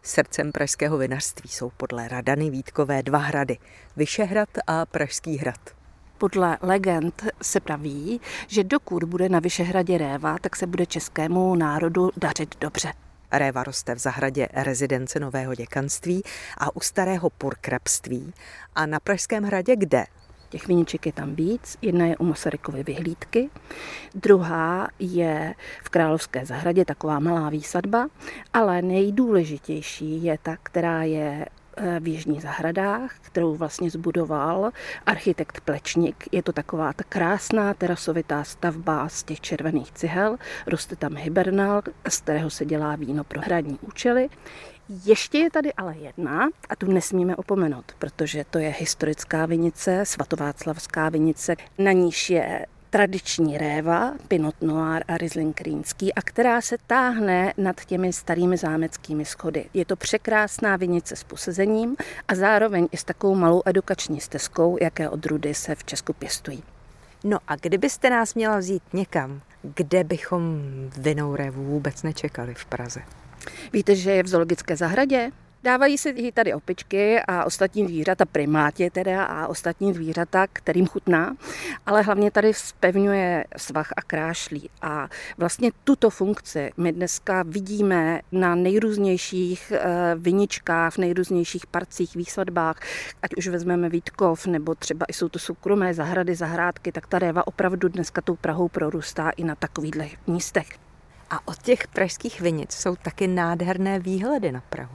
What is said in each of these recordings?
Srdcem pražského vinařství jsou podle Radany Vítkové dva hrady, Vyšehrad a Pražský hrad. Podle legend se praví, že dokud bude na Vyšehradě réva, tak se bude českému národu dařit dobře. Réva roste v zahradě rezidence Nového děkanství a u starého purkrabství. A na Pražském hradě kde? Těch viniček je tam víc. Jedna je u Masarykovy vyhlídky, druhá je v Královské zahradě, taková malá výsadba, ale nejdůležitější je ta, která je v Jižních zahradách, kterou vlastně zbudoval architekt Plečnik. Je to taková ta krásná terasovitá stavba z těch červených cihel. Roste tam hibernál, z kterého se dělá víno pro hradní účely. Ještě je tady ale jedna, a tu nesmíme opomenout, protože to je historická vinice, svatováclavská vinice, na níž je tradiční réva, Pinot Noir a Riesling Rýnský, a která se táhne nad těmi starými zámeckými schody. Je to překrásná vinice s posezením a zároveň i s takovou malou edukační stezkou, jaké odrůdy se v Česku pěstují. No a kdybyste nás měla vzít někam, kde bychom vinnou révu vůbec nečekali v Praze? Víte, že je v zoologické zahradě? Dávají se jí tady opičky a ostatní zvířata, primáti teda a ostatní zvířata, kterým chutná, ale hlavně tady zpevňuje svah a krášlí. A vlastně tuto funkci my dneska vidíme na nejrůznějších viničkách, v nejrůznějších parcích, výsadbách, ať už vezmeme Vítkov, nebo třeba i jsou to soukromé zahrady, zahrádky, tak ta réva opravdu dneska tou Prahou prorůstá i na takovýchhle místech. A od těch pražských vinic jsou taky nádherné výhledy na Prahu.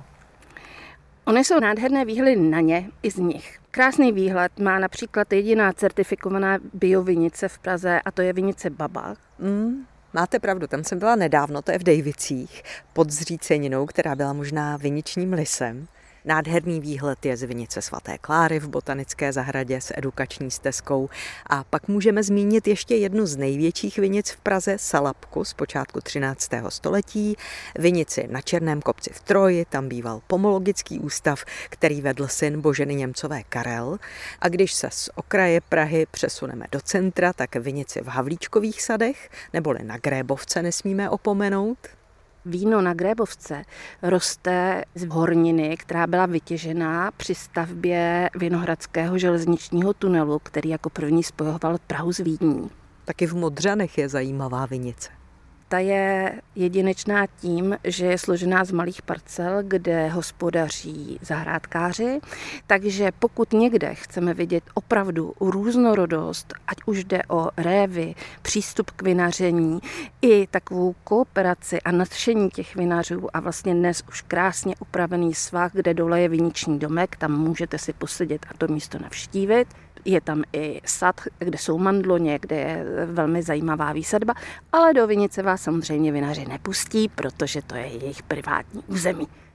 Ony jsou nádherné výhledy na ně i z nich. Krásný výhled má například jediná certifikovaná biovinice v Praze a to je vinice Babach. Máte pravdu, tam jsem byla nedávno, to je v Dejvicích, pod Zříceninou, která byla možná viničním lisem. Nádherný výhled je z vinice Svaté Kláry v botanické zahradě s edukační stezkou. A pak můžeme zmínit ještě jednu z největších vinic v Praze, Salapku z počátku 13. století, vinici na Černém kopci v Troji, tam býval pomologický ústav, který vedl syn Boženy Němcové Karel. A když se z okraje Prahy přesuneme do centra, tak vinici v Havlíčkových sadech, neboli na Grébovce nesmíme opomenout. Víno na Grébovce roste z horniny, která byla vytěžená při stavbě Vinohradského železničního tunelu, který jako první spojoval Prahu s Vídní. Taky v Modřanech je zajímavá vinice. Ta je jedinečná tím, že je složená z malých parcel, kde hospodaří zahrádkáři, takže pokud někde chceme vidět opravdu různorodost, ať už jde o révy, přístup k vinaření i takovou kooperaci a nadšení těch vinařů a vlastně dnes už krásně upravený svah, kde dole je viniční domek, tam můžete si posedět a to místo navštívit. Je tam i sad, kde jsou mandloně, kde je velmi zajímavá výsadba, ale do vinice vás samozřejmě vinaři nepustí, protože to je jejich privátní území.